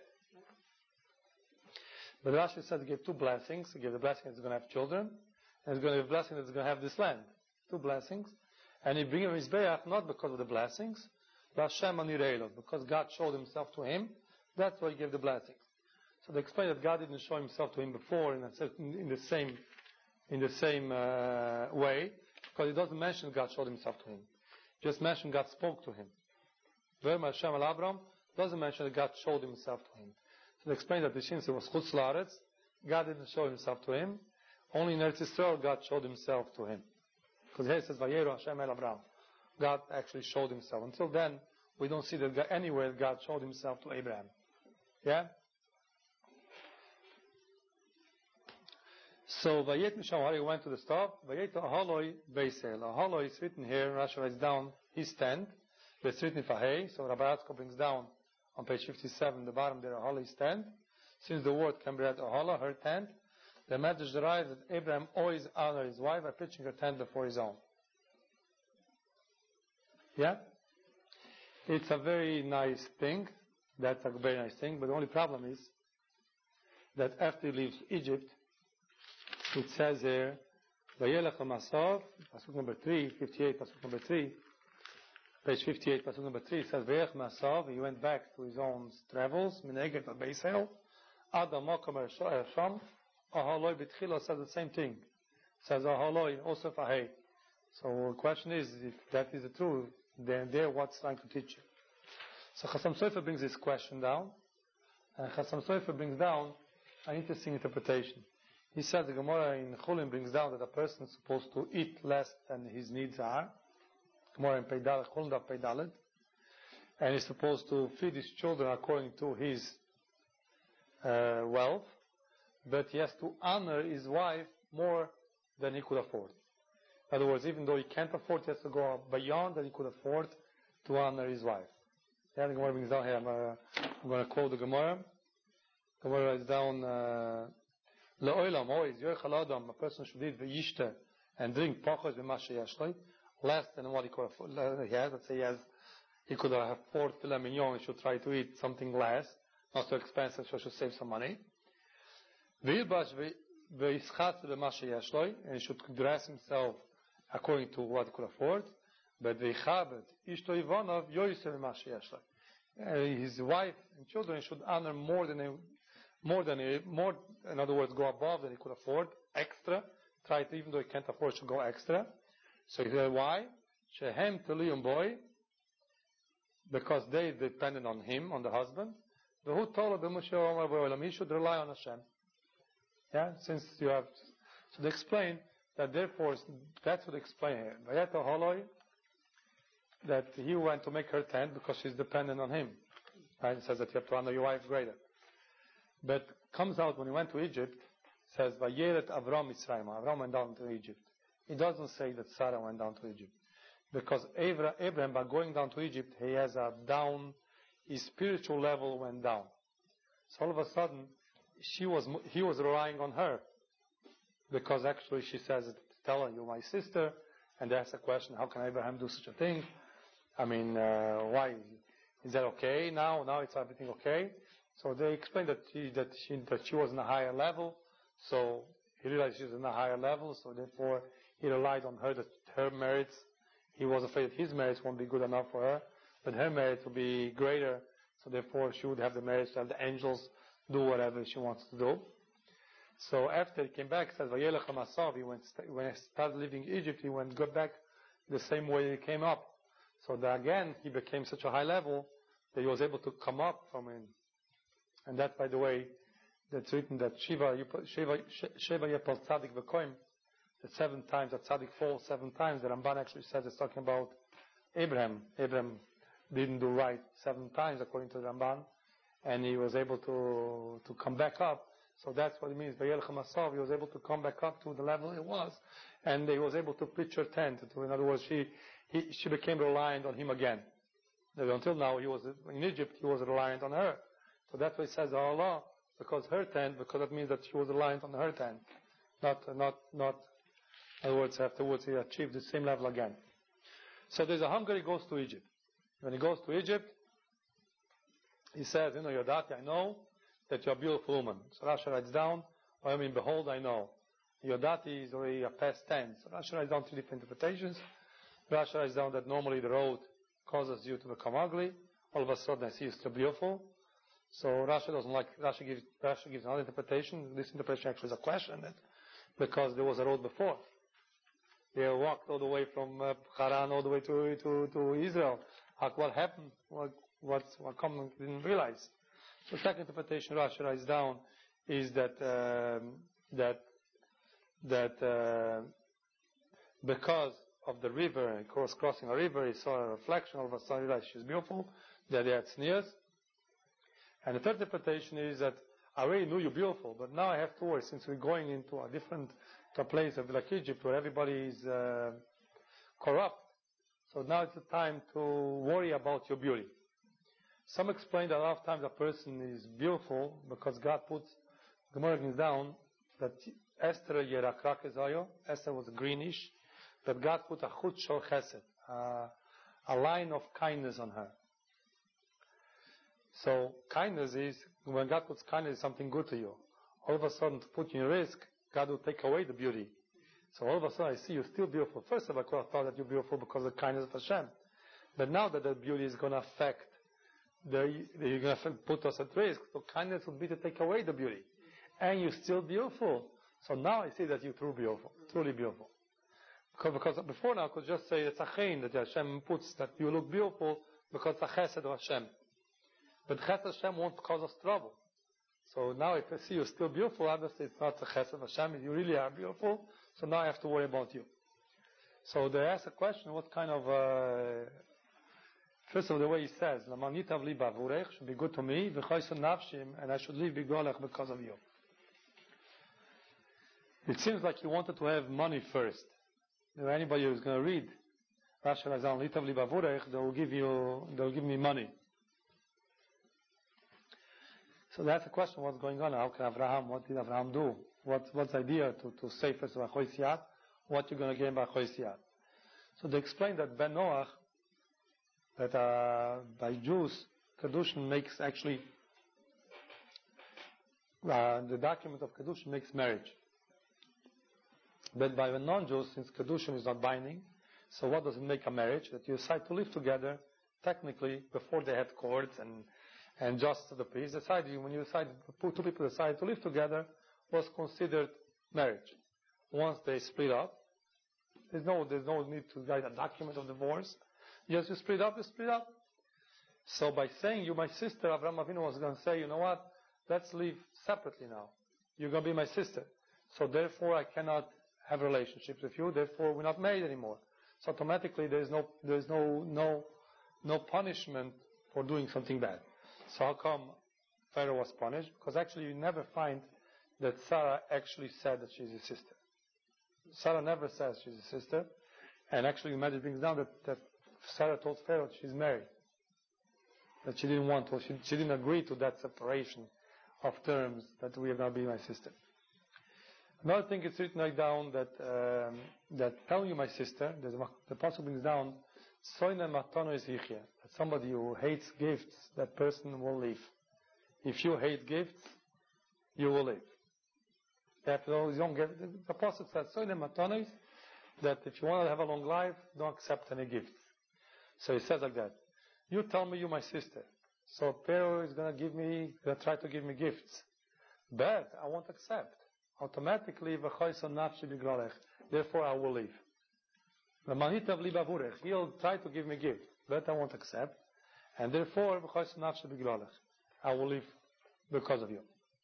But Rashi says he gave 2 blessings. He gave the blessing that he's going to have children, and he's going to have a blessing that he's going to have this land. 2 blessings. And he bring him his Mizbeach not because of the blessings, because God showed himself to him. That's why he gave the blessings. So they explain that God didn't show himself to him before in the same way, because he doesn't mention God showed himself to him. Just mention God spoke to him. V'yom Hashem al Abram doesn't mention that God showed himself to him. So they explain that since it was Chutz La'aretz, God didn't show himself to him. Only in Eretz Yisrael God showed himself to him. Because here it says Vayeru Hashem el Abram. God actually showed himself. Until then, we don't see that God, anywhere God showed himself to Abraham. Yeah? So Vayet Misham, he went to the stop. Vayet Ahaloi Beisel. Ahaloi is written here. Rashi writes down his tent. It's written Fahei. So Rabbi Atzko brings down on page 57, the bottom there, Ahaloi tent. Since the word can be read Ahala, her tent, the message derives that Abraham always honored his wife by pitching her tent before his own. Yeah? It's a very nice thing. That's a very nice thing. But the only problem is that after he leaves Egypt, it says here, Vayelech HaMasav, pasuk number 3, 58, pasuk number 3, page 58, pasuk number 3, it says, Vayelech HaMasav, he went back to his own travels, Mineget al Beisel, Adam Mokom Ersham, Ahaloi B'tchila says the same thing. It says Ahaloi, also Fahei. So the question is, if that is the truth, then there what's trying to teach you? So Chassam Sofer brings this question down, and Chassam Sofer brings down an interesting interpretation. He said the Gemara in Chulin brings down that a person is supposed to eat less than his needs are. Gemara in Peidalet, Chulin Daf Peidalet, and he's supposed to feed his children according to his wealth, but he has to honor his wife more than he could afford. In other words, even though he can't afford, he has to go beyond than he could afford to honor his wife. Yeah, the Gemara brings down here. I'm going to quote the Gemara. Gemara writes down, La'olam, always, Yochal Adam, a person should eat v'yishte and drink pachos v'mashe yashloi, less than what he could afford. He has, let's say he could afford filet mignon, he should try to eat something less, not so expensive, so he should save some money. V'yilbash v'yischatz v'mashe yashloi, and he should dress himself according to what he could afford. But v'yichabet ishto Ivanov yoyse v'mashe yashloi. His wife and children should honor more, in other words, go above than he could afford, extra. Try to, even though he can't afford, should go extra. So he said, why? Shehem teliyum boy, because they depended on him, on the husband. He should rely on Hashem. Yeah, since you have, so they explain that therefore, that's what they explain here. Vayeto holoi, that he went to make her tent because she's dependent on him. Right? It says that you have to honor your wife greater. But comes out when he went to Egypt, it says, Vayeret Avram Mitzrayim. Avram went down to Egypt. It doesn't say that Sarah went down to Egypt. Because Abraham, by going down to Egypt, he has a down, his spiritual level went down. So all of a sudden, he was relying on her. Because actually she says, tell her, you're my sister. And they ask the question, how can Abraham do such a thing? I mean, why? Is that okay now? Now it's everything okay? So they explained that she was in a higher level. So he realized she was in a higher level. So therefore, he relied on her, that her merits. He was afraid that his merits won't be good enough for her, but her merits will be greater. So therefore, she would have the merits to have the angels do whatever she wants to do. So after he came back, it says, Vayelech HaMasav, when he started leaving Egypt, he got back the same way he came up. So that again, he became such a high level that he was able to come up from him. And that, by the way, that's written that Sheva Yepal Tzadik V'Koim, that 7 times, that Tzadik falls 7 times. The Ramban actually says it's talking about Abraham. Abraham didn't do right 7 times, according to the Ramban, and he was able to come back up. So that's what it means. Vayelech HaMasav, he was able to come back up to the level he was, and he was able to pitch her tent. In other words, she became reliant on him again. Until now, he was in Egypt, he was reliant on her. So that's why it says Allah, because her tent, because that means that she was reliant on her tent. Not, in other words, afterwards he achieved the same level again. So there's a hunger, he goes to Egypt. When he goes to Egypt, he says, Yodati, I know that you're a beautiful woman. So Rashi writes down, behold, I know. Yodati is already a past tense. So Rashi writes down 3 different interpretations. Rashi writes down that normally the road causes you to become ugly. All of a sudden I see you still beautiful. So Rashi doesn't like, Rashi gives another interpretation. This interpretation actually is a question, because there was a road before. They walked all the way from Haran all the way to Israel. What happened? What come? Didn't realize. So the second interpretation Rashi writes down is that because of the river, crossing a river, he saw a reflection. All of a sudden, he realized she's beautiful. That they had sneers. And the third interpretation is that I already knew you're beautiful, but now I have to worry, since we're going into a place like Egypt where everybody is corrupt. So now it's the time to worry about your beauty. Some explain that a lot of times a person is beautiful because God puts, Gemara brings down that Esther Yerakrak Ezayo, Esther was greenish, that God put a chut shel chesed, a line of kindness on her. So kindness is, when God puts kindness, is something good to you. All of a sudden, to put you in risk, God will take away the beauty. So all of a sudden, I see you still beautiful. First of all, I could have thought that you're beautiful because of the kindness of Hashem. But now that that beauty is going to affect, you're going to put us at risk. So kindness would be to take away the beauty. And you're still beautiful. So now I see that you're truly beautiful. Because before now I could just say it's a chen that Hashem puts, that you look beautiful because it's a chesed of Hashem. But chesed Hashem won't cause us trouble. So now if I see you still beautiful, obviously it's not a chesed of Hashem, you really are beautiful, so now I have to worry about you. So they ask a question, what kind of, first of all, the way he says, Lamanitav li bavurech, should be good to me, v'chayson nafshim, and I should leave bigolech because of you. It seems like he wanted to have money first. If anybody who's going to read Rashi Razan Litav li bavurech, they'll give me money. So that's the question, what's going on? How can what did Abraham do? What's the idea to say first of all, Choisiyat? What you're going to gain by Choisiyat? So they explain that Ben Noach, that by Jews, Kedushin makes actually, the document of Kedushin makes marriage. But by the non-Jews, since Kedushin is not binding, so what does it make a marriage? That you decide to live together, technically, before they had courts and justice of the peace, when you decide, 2 people decide to live together, was considered marriage. Once they split up, there's no need to write a document of divorce. Just you split up. So by saying, you my sister, Avraham Avinu was going to say, you know what, let's live separately now. you're going to be my sister. So therefore I cannot have relationships with you, therefore we're not married anymore. So automatically there's no punishment for doing something bad. So how come Pharaoh was punished? Because actually you never find that Sarah actually said that she's his sister. Sarah never says she's his sister. And actually the Magic brings down that Sarah told Pharaoh she's married. That she didn't want to, she didn't agree to that separation of terms that we are going to be my sister. Another thing is written like down that telling you my sister, the Pasuk brings down, Soine matono is hichya, that somebody who hates gifts, that person will live. If you hate gifts, you will live. The Apostle says, Soine matono is that if you want to have a long life, don't accept any gifts. So he says like that. You tell me you're my sister. So Pharaoh is going to try to give me gifts. But I won't accept. Automatically, therefore I will leave. He'll try to give me gifts, but I won't accept. And therefore, I will leave because of you.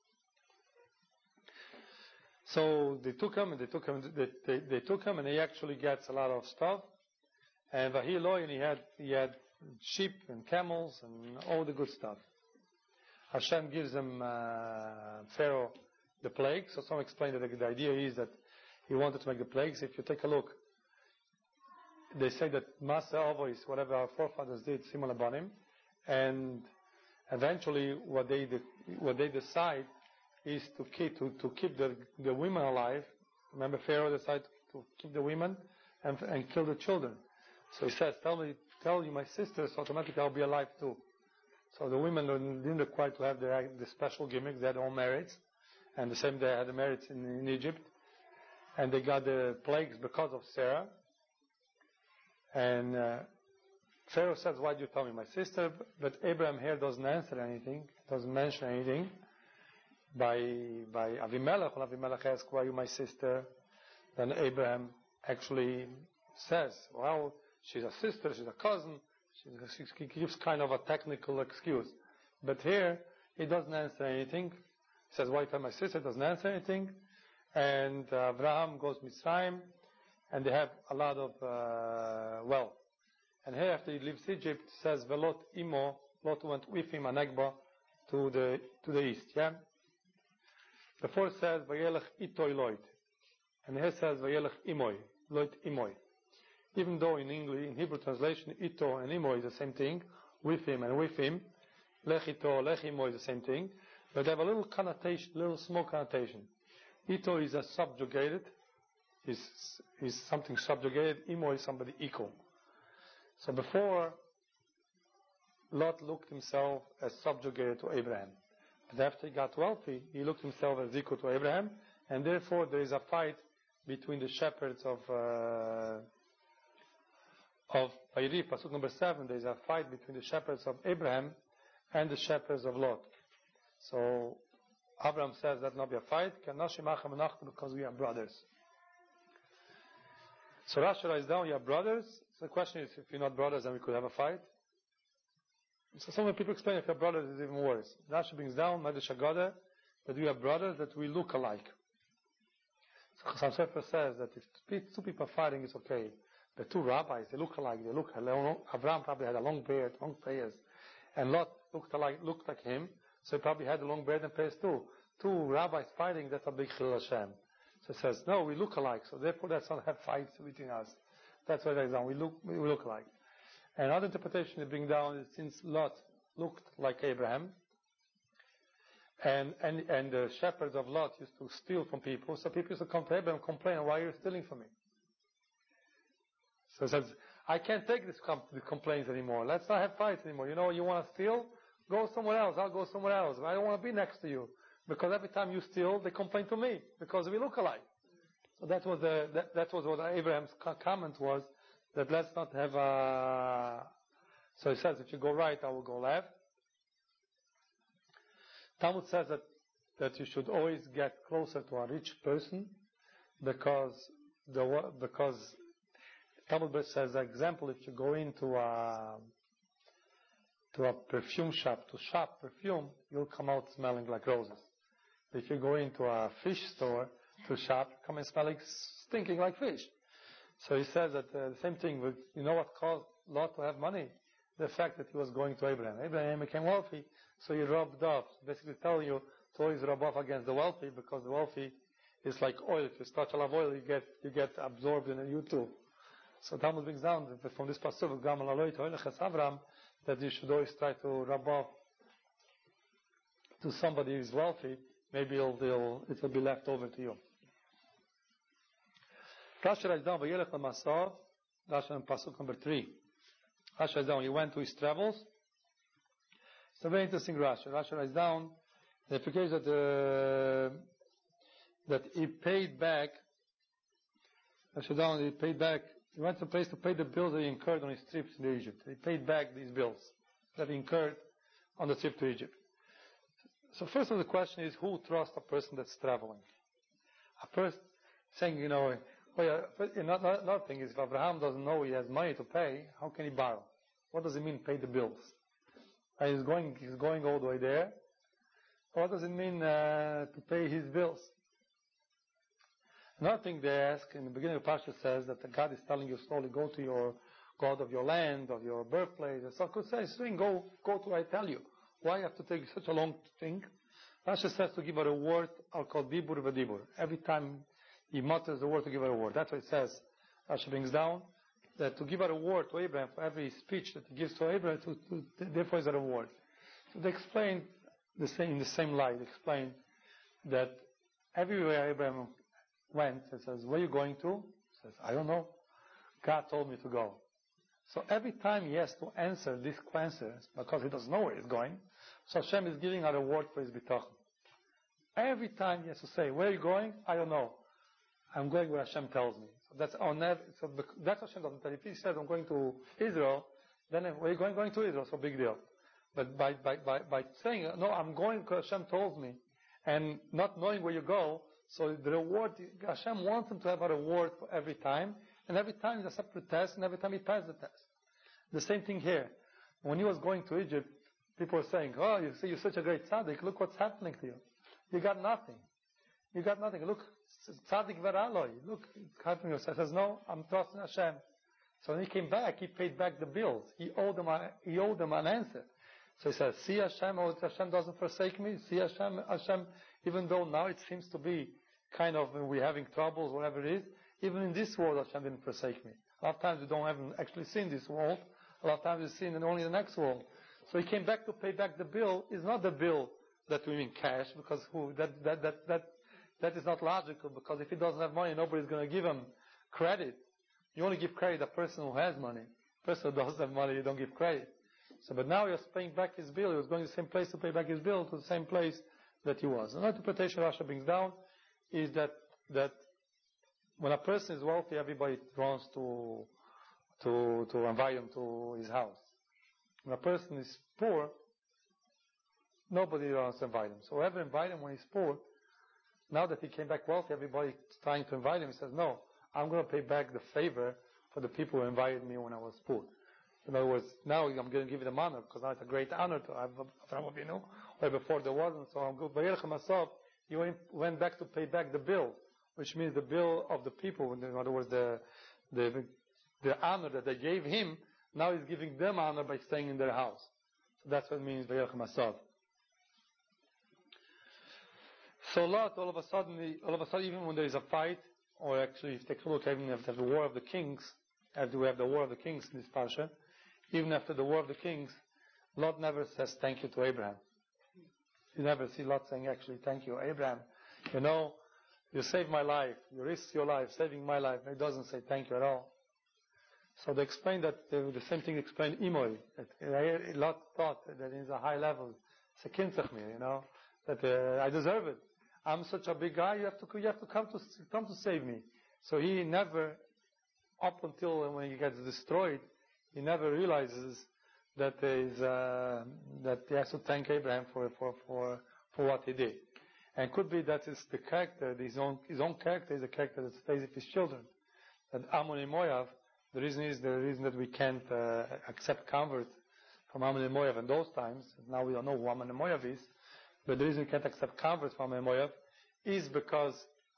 So they took him, and he actually gets a lot of stuff. And he had sheep and camels and all the good stuff. Hashem gives him Pharaoh the plagues. So some explain that the idea is that he wanted to make the plagues. If you take a look, they say that Masa Avois, whatever our forefathers did, similar upon him, and eventually what they decide is to keep the women alive. Remember, Pharaoh decided to keep the women and kill the children. So he says, tell you my sisters, automatically I'll be alive too. So the women didn't require to have the special gimmicks. They had all merits. And the same day had the merits in Egypt. And they got the plagues because of Sarah. And Pharaoh says, why do you tell me my sister? But Abraham here doesn't answer anything, doesn't mention anything. By Avimelech, when Avimelech asks, why are you my sister? Then Abraham actually says, well, she's a sister, she's a cousin. He gives kind of a technical excuse. But here, he doesn't answer anything. He says, why you tell my sister? Doesn't answer anything. And Abraham goes to Mitzrayim, and they have a lot of wealth. And here, after he leaves Egypt, it says, Velot imo, Lot went with him, Anegba, to the east. Yeah? Before it says, Vayelech itoi loit. And here it says, Vayelech imoy, loit imoy. Even though in English, in Hebrew translation, ito and imo is the same thing, with him and with him, lech ito, lech imo is the same thing, but they have a little connotation, little small connotation. Ito is a subjugated, is something subjugated, imo is somebody equal. So before, Lot looked himself as subjugated to Abraham. But after he got wealthy, he looked himself as equal to Abraham, and therefore there is a fight between the shepherds of Vayri, Pasuk number 7, there is a fight between the shepherds of Abraham and the shepherds of Lot. So Abraham says that not be a fight, because we are brothers. So Rashi writes down, you are brothers. So the question is, if you're not brothers, then we could have a fight. So some people explain if you're brothers, it's even worse. Rashi brings down, Medrash Haggadah, that we are brothers, that we look alike. So Chassam Sofer says that if two people are fighting, it's okay. The two rabbis, they look alike. Abraham probably had a long beard, long prayers. And Lot looked like him, so he probably had a long beard and prayers too. Two rabbis fighting, that's a big chilul Hashem. So it says, no, we look alike, so therefore let's not have fights between us. That's what it is down. We look alike. And another interpretation they bring down is since Lot looked like Abraham, and the shepherds of Lot used to steal from people, so people used to come to Abraham and complain, why are you stealing from me? So it says, I can't take these complaints anymore. Let's not have fights anymore. You know, you want to steal? Go somewhere else. I'll go somewhere else. I don't want to be next to you. Because every time you steal, they complain to me. Because we look alike. So that was what Abraham's comment was, that let's not have a... So he says, if you go right, I will go left. Talmud says that you should always get closer to a rich person, because Talmud says, for example, if you go into a perfume shop to shop perfume, you'll come out smelling like roses. If you go into a fish store to shop, come and smell stinking like fish. So he says that the same thing with, what caused Lot to have money? The fact that he was going to Abraham. Abraham became wealthy, so he rubbed off. Basically telling you to always rub off against the wealthy, because the wealthy is like oil. If you touch a lot of oil, you get absorbed in it, you too. So Talmud brings down from this pasuk, that you should always try to rub off to somebody who is wealthy. Maybe it will be left over to you. Rashi writes down, Rashi in pasuk number 3. Rashi writes down, he went to his travels. It's a very interesting Rashi. Rashi writes down the implication that he paid back. Rashi down, he went to a place to pay the bills that he incurred on his trips to Egypt. He paid back these bills that he incurred on the trip to Egypt. So first of the question is, who trusts a person that's traveling? A person saying, another thing is, if Abraham doesn't know he has money to pay, how can he borrow? What does it mean, pay the bills? He's going all the way there. What does it mean to pay his bills? Another thing they ask, in the beginning of the Parsha says that God is telling you slowly, go to your God of your land, of your birthplace. So could say, go to where I tell you. Why you have to take such a long thing? Rashi says to give a reward, called dibur v'dibur. Every time he mutters the word, to give a reward. That's what it says. Rashi brings down that to give a reward to Abraham for every speech that he gives to Abraham, therefore is a reward. So they explain in the same light. They explain that everywhere Abraham went, he says, where are you going to? He says, I don't know. God told me to go. So every time he has to answer these questions, because he doesn't know where he's going, so Hashem is giving a reward for his bitachon. Every time he has to say, where are you going? I don't know. I'm going where Hashem tells me. So that's Hashem doesn't tell you. If he says, I'm going to Israel, then where are you going? Going to Israel, so big deal. But by saying, no, I'm going because Hashem told me, and not knowing where you go, so the reward, Hashem wants him to have a reward for every time, and every time is a separate test, and every time he passes the test. The same thing here. When he was going to Egypt, people were saying, oh, you see, you're such a great tzaddik, look what's happening to you. You got nothing. You got nothing. Look, tzaddik veraloi. Look, it's happening. He says, no, I'm trusting Hashem. So when he came back, he paid back the bills. He owed them an answer. So he says, see Hashem, Hashem doesn't forsake me. See Hashem, even though now it seems to be kind of we're having troubles, whatever it is, even in this world Hashem didn't forsake me. A lot of times we don't haven't actually seen this world. A lot of times we've seen only the next world. So he came back to pay back the bill. It's not the bill that we mean cash, because that is not logical, because if he doesn't have money, nobody's going to give him credit. You only give credit to a person who has money. A person who doesn't have money, you don't give credit. So, but now he was paying back his bill. He was going to the same place to pay back his bill, to the same place that he was. Another interpretation Rashi brings down is that when a person is wealthy, everybody wants to invite him to his house. When a person is poor, nobody wants to invite him. So whoever invite him when he's poor, now that he came back wealthy, everybody's trying to invite him. He says, no, I'm going to pay back the favor for the people who invited me when I was poor. In other words, now I'm going to give them honor, because now it's a great honor to have Avraham Avinu, where before there wasn't. So I'm good. He went back to pay back the bill, which means the bill of the people. In other words, the honor that they gave him, now he's giving them honor by staying in their house. So that's what it means, Vayelchem Asav. So Lot, all of a sudden, even when there is a fight, or actually, if you take a look, even after the War of the Kings, after we have the War of the Kings in this Parsha, even after the War of the Kings, Lot never says thank you to Abraham. You never see Lot saying, actually, thank you, Abraham. You saved my life. You risked your life, saving my life. He doesn't say thank you at all. So they explain that, the same thing explained Imoi. That Lot thought that it's a high level. It's a kintzachmir, that I deserve it. I'm such a big guy, you have to come to save me. So he never, up until when he gets destroyed, he never realizes that that he has to thank Abraham for what he did. And could be that it's the character, his own character is a character that stays with his children. That Ammon and Moav, the reason that we can't accept convert from Ammon and Moav in those times. Now we don't know who Ammon and Moav is, But the reason we can't accept converts from Moav is because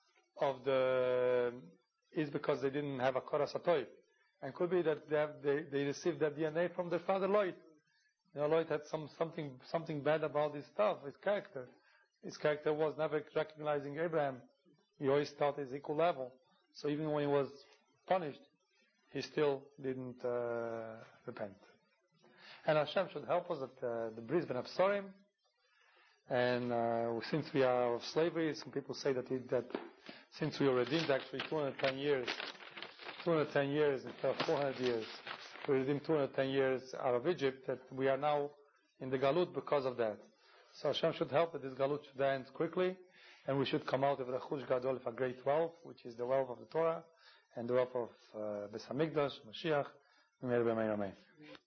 they didn't have a Korah Satoiv. And could be that they received that DNA from their father Lot. Lot had something bad about his stuff, his character. His character was never recognizing Abraham. He always thought he's equal level. So even when he was punished, he still didn't repent. And Hashem should help us that the Brisbane Absorim, and since we are of slavery, some people say that since we were redeemed actually 210 years instead of 400 years, we redeemed 210 years out of Egypt, that we are now in the Galut because of that. So Hashem should help that this Galut should end quickly, and we should come out of the Chush Gadol with a great wealth, which is the wealth of the Torah, and the wealth of Beis Hamikdash, Mashiach, Amen.